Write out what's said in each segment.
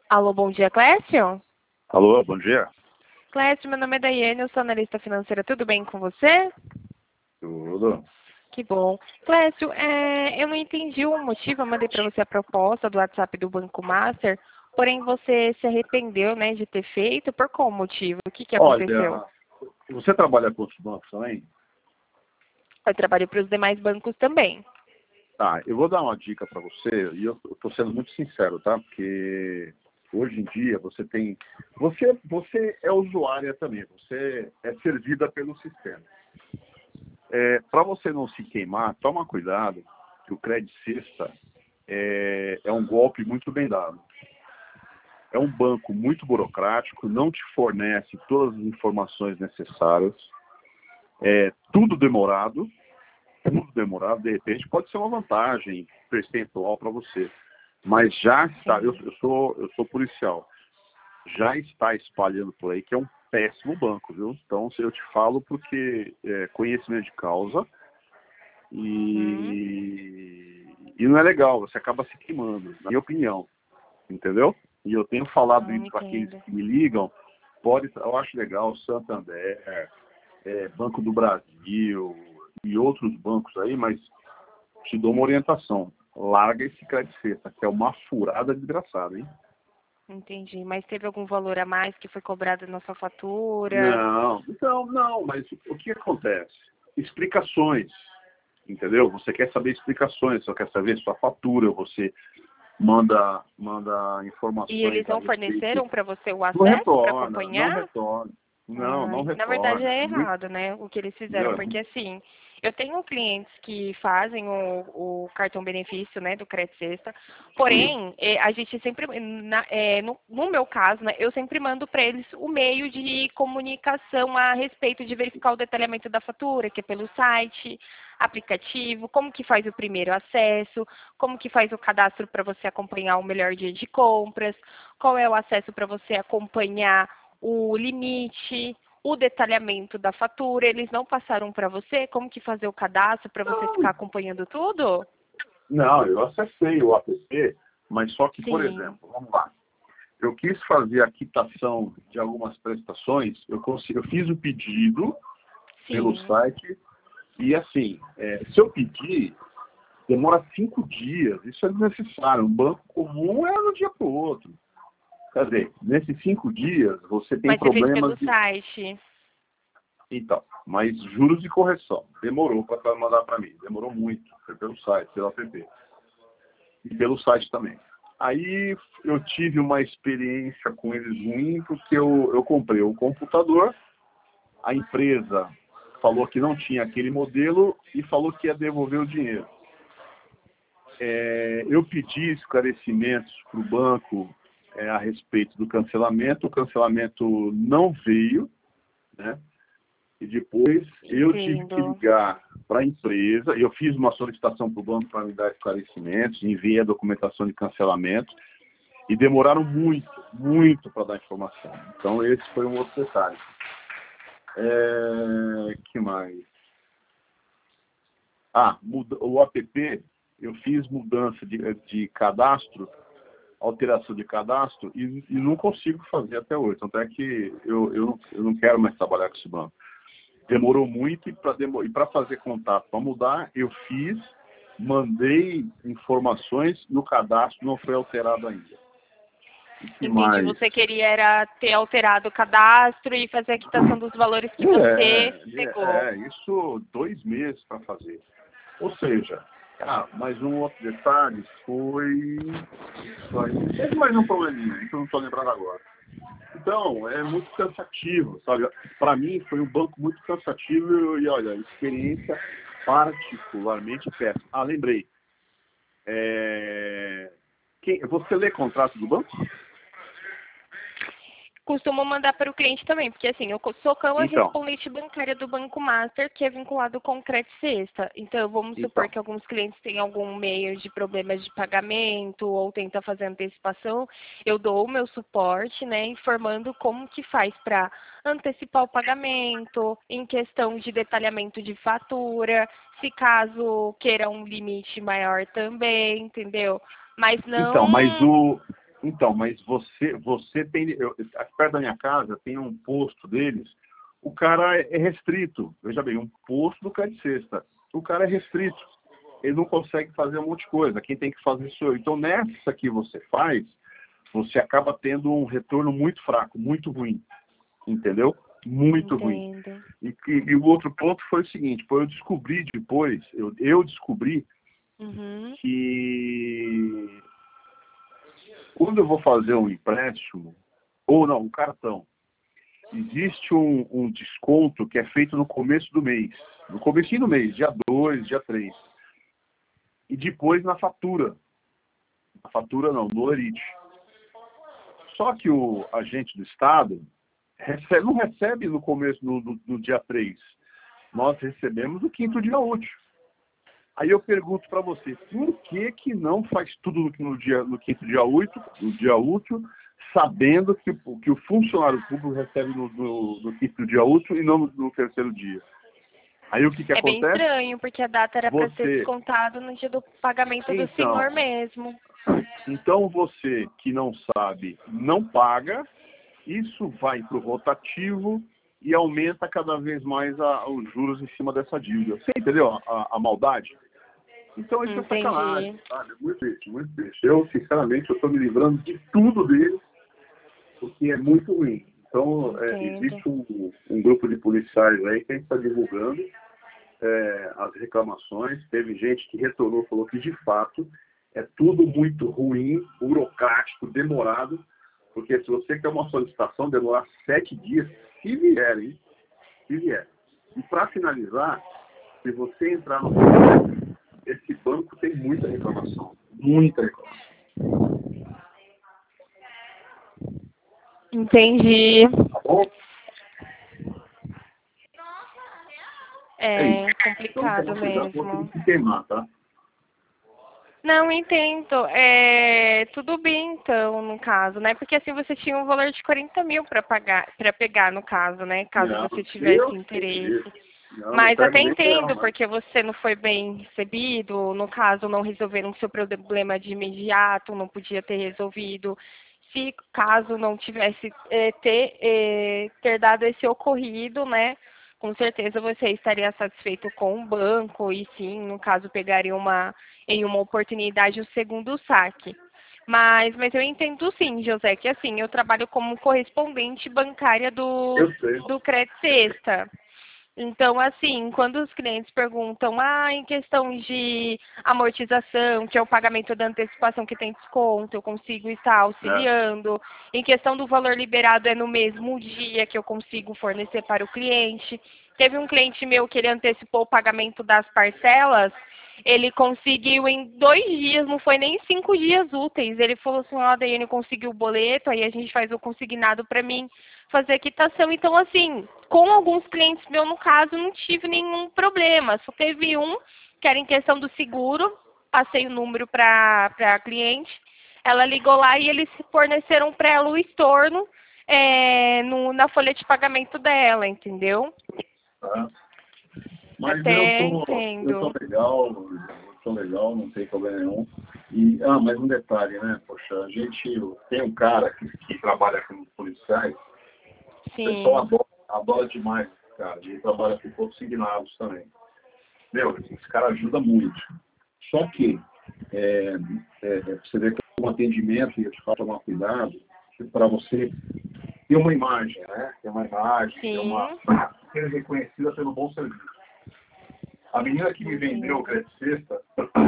Alô, bom dia, Clécio? Alô, bom dia. Clécio, meu nome é Daiane, eu sou analista financeira. Tudo bem com você? Tudo. Que bom. Clécio, eu não entendi o motivo, eu mandei para você a proposta do WhatsApp do Banco Master, porém você se arrependeu, né, de ter feito. Por qual motivo? O que aconteceu? Olha, você trabalha com outros bancos também? Eu trabalho para os demais bancos também. Tá, eu vou dar uma dica para você, e eu estou sendo muito sincero, tá? Porque hoje em dia você tem... Você é usuária também, você é servida pelo sistema. Para você não se queimar, toma cuidado, que o Credit Sexta é um golpe muito bem dado. É um banco muito burocrático, não te fornece todas as informações necessárias, tudo demorado, de repente pode ser uma vantagem percentual para você. Mas já está, eu sou policial, já está espalhando por aí que é um péssimo banco, viu? Então eu te falo porque conhecimento de causa e não é legal, você acaba se queimando, na minha opinião, entendeu? E eu tenho falado Não isso para aqueles entendo. que me ligam, eu acho legal, Santander, Banco do Brasil e outros bancos aí, mas te dou uma orientação. Larga esse Credit Sexta, que é uma furada desgraçada, hein? Entendi. Mas teve algum valor a mais que foi cobrado na sua fatura? Não, então, não, mas o que acontece? Explicações, entendeu? Você quer saber explicações, você quer saber sua fatura, você manda E informações eles a não respeito. forneceram para você o Não acesso para retorna, não acompanhar? retorna. Não, não Ai, na verdade retorna. é Muito, errado, né, o que eles fizeram, entendeu? porque assim, eu tenho clientes que fazem o cartão benefício, né, do Credit Sexta, porém, a gente sempre, no meu caso, né, eu sempre mando para eles o meio de comunicação a respeito de verificar o detalhamento da fatura, que é pelo site, aplicativo, como que faz o primeiro acesso, como que faz o cadastro para você acompanhar o melhor dia de compras, qual é o acesso para você acompanhar o limite, o detalhamento da fatura, eles não passaram para você como que fazer o cadastro para você ficar acompanhando tudo? Não, eu acessei o app, mas só que, por Sim, exemplo, vamos lá. Eu quis fazer a quitação de algumas prestações, eu fiz o pedido pelo sim. site e, assim, se eu pedir, demora 5 dias. Isso é desnecessário. Um banco comum é de um dia para o outro. Quer dizer, nesses 5 dias, você tem Mas você fez problemas pelo de... site. Então, mas juros de correção. Demorou para mandar para mim. Demorou muito. Foi pelo site, pelo app. E pelo site também. Aí eu tive uma experiência com eles ruim, porque eu comprei o computador, a empresa falou que não tinha aquele modelo e falou que ia devolver o dinheiro. Eu pedi esclarecimentos para o banco a respeito do cancelamento, o cancelamento não veio, né? E depois eu tive que Entendo. ligar para a empresa, eu fiz uma solicitação para o banco para me dar esclarecimentos, enviei a documentação de cancelamento e demoraram muito, muito para dar informação. Então esse foi um outro detalhe. Que mais? O app, eu fiz mudança de cadastro, alteração de cadastro e não consigo fazer até hoje. Tanto é que eu não quero mais trabalhar com esse banco. Demorou muito e para fazer contato, para mudar, eu fiz, mandei informações e o cadastro não foi alterado ainda. O que Entendi. mais? Você queria era ter alterado o cadastro e fazer a quitação dos valores que você pegou. Isso 2 meses para fazer. Ou seja, mais um outro detalhe foi isso aí. Teve mais um probleminha, que eu não estou lembrando agora. Então, é muito cansativo, sabe? Para mim, foi um banco muito cansativo e, olha, experiência particularmente péssima. Lembrei. Você lê contrato do banco? Costumo mandar para o cliente também, porque assim, eu sou Então, correspondente bancária do Banco Master, que é vinculado com o Credit Sexta. Então, vamos supor então. que alguns clientes têm algum meio de problemas de pagamento ou tenta fazer antecipação, eu dou o meu suporte, né, informando como que faz para antecipar o pagamento, em questão de detalhamento de fatura, se caso queira um limite maior também, entendeu? Mas Então, mas não. Então, mas você tem... Aqui perto da minha casa tem um posto deles, o cara é restrito. Veja bem, um posto do Credit Sexta. O cara é restrito. Ele não consegue fazer um monte de coisa. Quem tem que fazer sou eu. Então, nessa que você faz, você acaba tendo um retorno muito fraco, muito ruim. Entendeu? Muito ruim. Entendo. E o outro ponto foi o seguinte, eu descobri depois, eu descobri Uhum. que quando eu vou fazer um empréstimo, ou não, um cartão, existe um desconto que é feito no começo do mês. No comecinho do mês, dia 2, dia 3. E depois na fatura. Na fatura não, no ORIT. Só que o agente do Estado não recebe no começo, no dia 3. Nós recebemos no quinto dia útil. Aí eu pergunto para você, por que não faz tudo no quinto dia útil, sabendo que o funcionário público recebe no quinto dia útil e não no terceiro dia? Aí o que É bem acontece? estranho, porque a data era para ser Você, descontado no dia do pagamento do senhor mesmo. então você que não sabe, não paga, isso vai para o rotativo e aumenta cada vez mais os juros em cima dessa dívida. Você entendeu a maldade? Então isso é sacanagem, Entendi. sabe? Muito triste, muito triste. Eu, sinceramente, eu estou me livrando de tudo dele, porque é muito ruim. Então, Entendo. existe um grupo de policiais aí que a gente está divulgando as reclamações. Teve gente que retornou, falou que, de fato, é tudo muito ruim, burocrático, demorado, porque se você quer uma solicitação, demorar 7 dias, se vier, hein? Se vier. E para finalizar, se você entrar no site, esse banco tem muita reclamação. Muita reclamação. Entendi. Tá bom? É É isso. Então, complicado toma cuidado para você não mesmo. se queimar, tá? Não, entendo. Tudo bem, então, no caso, né? Porque assim você tinha um valor de 40 mil para pagar, para pegar, no caso, né? Caso Não, você tivesse eu sei interesse. disso. Não Mas até pego nem ferro, entendo, mas... porque você não foi bem recebido, no caso, não resolveram o seu problema de imediato, não podia ter resolvido. Se caso não tivesse ter dado esse ocorrido, né? Com certeza você estaria satisfeito com o banco e sim, no caso, pegaria em uma oportunidade o segundo saque. Mas eu entendo sim, José, que assim, eu trabalho como correspondente bancária Eu sei. do Credit Sexta. Então, assim, quando os clientes perguntam, em questão de amortização, que é o pagamento da antecipação que tem desconto, eu consigo estar É. auxiliando. Em questão do valor liberado, é no mesmo dia que eu consigo fornecer para o cliente. Teve um cliente meu que ele antecipou o pagamento das parcelas, ele conseguiu em 2 dias, não foi nem 5 dias úteis. Ele falou assim, Daiane, conseguiu o boleto, aí a gente faz o consignado para mim fazer a quitação. Então, assim, com alguns clientes meus, no caso, não tive nenhum problema. Só teve um, que era em questão do seguro, passei o número para a cliente, ela ligou lá e eles forneceram para ela o estorno na folha de pagamento dela, entendeu? Tá? Mas Até eu tô entendo. legal, não tem problema nenhum. E, mas um detalhe, né? Poxa, a gente tem um cara que trabalha com policiais, o pessoal Sim. adora demais, cara. Ele trabalha com consignados também. Meu, esse cara ajuda muito. Só que, você vê que um atendimento, e eu te falo tomar cuidado, para você ter uma imagem, né? Ter uma imagem, Sim. ser reconhecida pelo bom serviço. A menina que me vendeu o Entendo. Credit Sexta,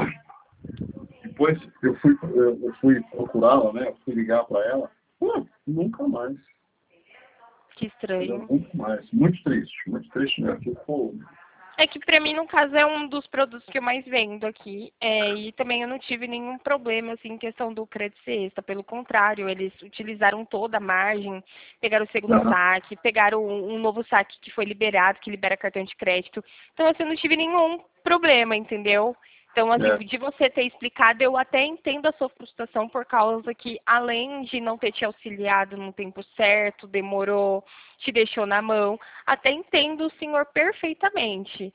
depois eu fui procurá-la, né? Eu fui ligar para ela, nunca mais. Que Entendeu? estranho. Nunca mais. Muito triste mesmo. Tipo, É que pra mim, no caso, é um dos produtos que eu mais vendo aqui. E também eu não tive nenhum problema, assim, em questão do crédito sexta. Pelo contrário, eles utilizaram toda a margem, pegaram o segundo saque, pegaram um novo saque que foi liberado, que libera cartão de crédito. Então, assim, eu não tive nenhum problema, entendeu? Então, assim, é, de você ter explicado, eu até entendo a sua frustração por causa que, além de não ter te auxiliado no tempo certo, demorou, te deixou na mão, até entendo o senhor perfeitamente.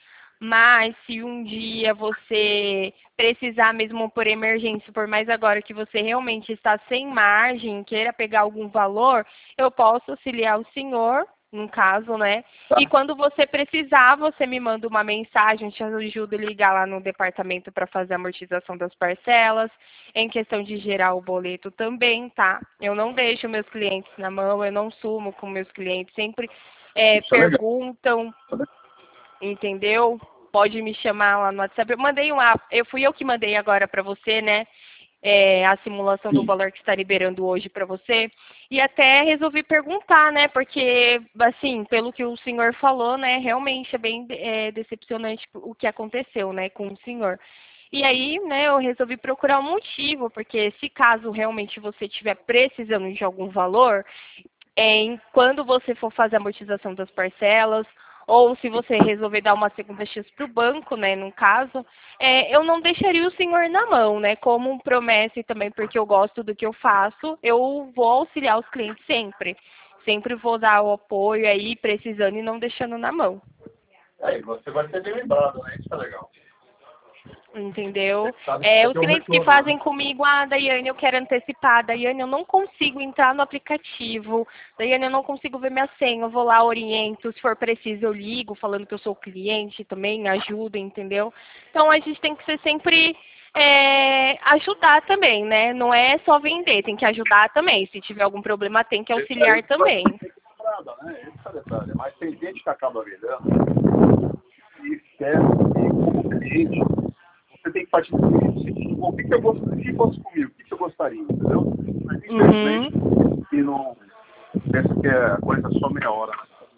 Mas se um dia você precisar mesmo por emergência, por mais agora que você realmente está sem margem, queira pegar algum valor, eu posso auxiliar o senhor, no caso, né? E Tá. quando você precisar, você me manda uma mensagem, te ajudo a ligar lá no departamento para fazer a amortização das parcelas, em questão de gerar o boleto também, tá? Eu não deixo meus clientes na mão, eu não sumo com meus clientes, sempre Isso é legal. perguntam, entendeu? Pode me chamar lá no WhatsApp. Eu mandei fui eu que mandei agora para você, né? A simulação do Sim. valor que está liberando hoje para você. E até resolvi perguntar, né? Porque, assim, pelo que o senhor falou, né? Realmente é bem decepcionante o que aconteceu, né? Com o senhor. E aí, né, eu resolvi procurar um motivo, porque se caso realmente você estiver precisando de algum valor, quando você for fazer a amortização das parcelas, ou se você resolver dar uma segunda chance para o banco, né, no caso, eu não deixaria o senhor na mão, né, como promessa e também porque eu gosto do que eu faço, eu vou auxiliar os clientes sempre. Sempre vou dar o apoio aí, precisando e não deixando na mão. Aí você vai ser bem lembrado, né? Isso é legal. Entendeu? Você sabe que vai Os ter um clientes que retorno, fazem né? comigo, Daiane, eu quero antecipar, Daiane, eu não consigo entrar no aplicativo, Daiane, eu não consigo ver minha senha, eu vou lá, oriento, se for preciso eu ligo, falando que eu sou cliente também, ajudo, entendeu? Então a gente tem que ser sempre ajudar também, né? Não é só vender, tem que ajudar também. Se tiver algum problema, tem que Esse aí auxiliar vai também. ser comprada, né? Esse é o detalhe. Mas tem gente que acaba vendendo e esquece que, como cliente, você tem que partir do seguinte: bom, se fosse comigo, o que eu gostaria, entendeu? Mas Uhum. infelizmente, e não pensa que a coisa é só meia hora,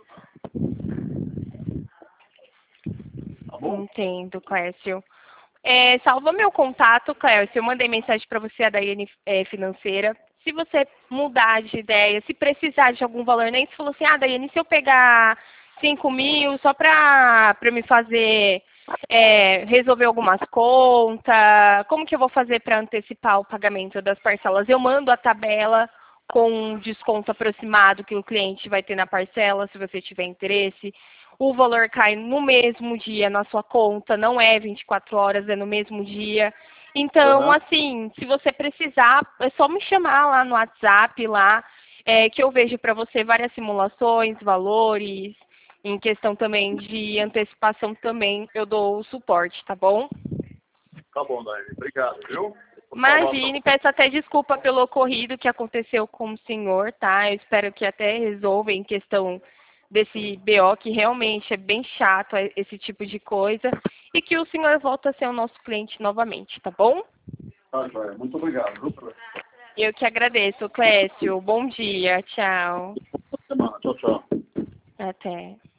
tá bom? Entendo, Clécio. Salva meu contato, Clécio. Eu mandei mensagem para você, a Daiane Financeira. Se você mudar de ideia, se precisar de algum valor, nem se falou assim, Daiane, se eu pegar 5.000 só para me fazer resolver algumas contas, como que eu vou fazer para antecipar o pagamento das parcelas? Eu mando a tabela com um desconto aproximado que o cliente vai ter na parcela, se você tiver interesse. O valor cai no mesmo dia na sua conta, não é 24 horas, é no mesmo dia. Então, Aham. assim, se você precisar, é só me chamar lá no WhatsApp, lá, que eu vejo para você várias simulações, valores, em questão também de antecipação também, eu dou o suporte, tá bom? Tá bom, Daiane. Obrigado, viu? Vou salvar pra Imagine, peço até desculpa pelo ocorrido que aconteceu com o senhor, tá? Eu espero que até resolva em questão desse BO, que realmente é bem chato esse tipo de coisa, e que o senhor volta a ser o nosso cliente novamente, tá bom? Tá, joia. Muito obrigado, viu? Boa Eu que agradeço, Clécio. Bom dia, tchau. semana. Tchau, tchau. Até.